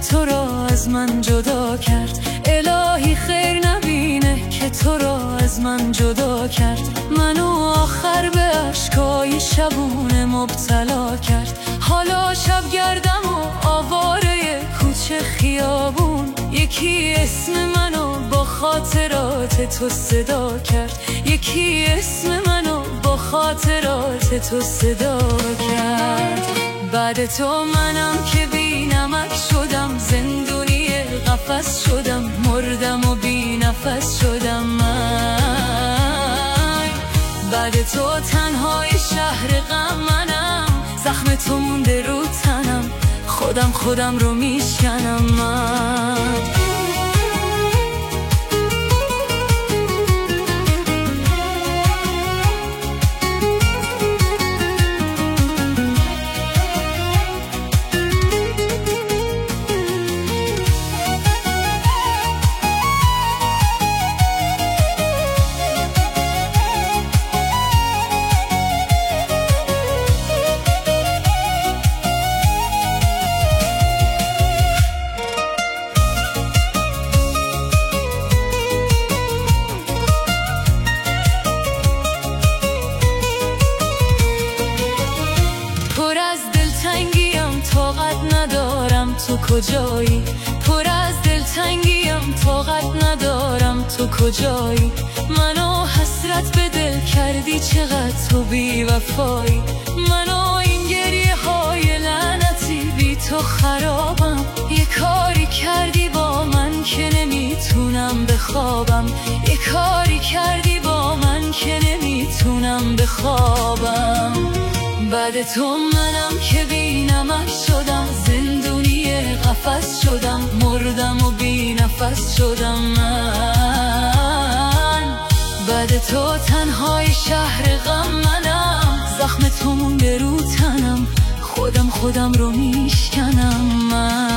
تو را از من جدا کرد. الهی خیر نبینه که تو را از من جدا کرد. منو آخر به اشکای شبونه مبتلا کرد. حالا شب گردم و آواره کوچه خیابون، یکی اسم منو با خاطرات تو صدا کرد. یکی اسم منو با خاطرات تو صدا کرد. بعد تو منم که بی نمک شدم، زندونی قفس شدم، مردم و بی نفس شدم من. بعد تو تنهای شهر غم منم، زخم تو مونده رو تنم، خودم رو میشکنم من. پر از دلتنگیم طاقت ندارم تو کجایی. پر از دلتنگیم طاقت ندارم تو کجایی. منو حسرت به دل کردی چقدر تو بی وفایی. منو این گریه های لعنتی بی تو خرابم. یه کاری کردی با من که نمیتونم بخوابم. یه کاری کردی با من که نمیتونم بخوابم. بعد تو منم که بی نمک شدم، زندونی قفس شدم، مردم و بی نفس شدم من. بعد تو تنهای شهر غم منم، زخم تو مونده رو تنم، خودم رو میشکنم من.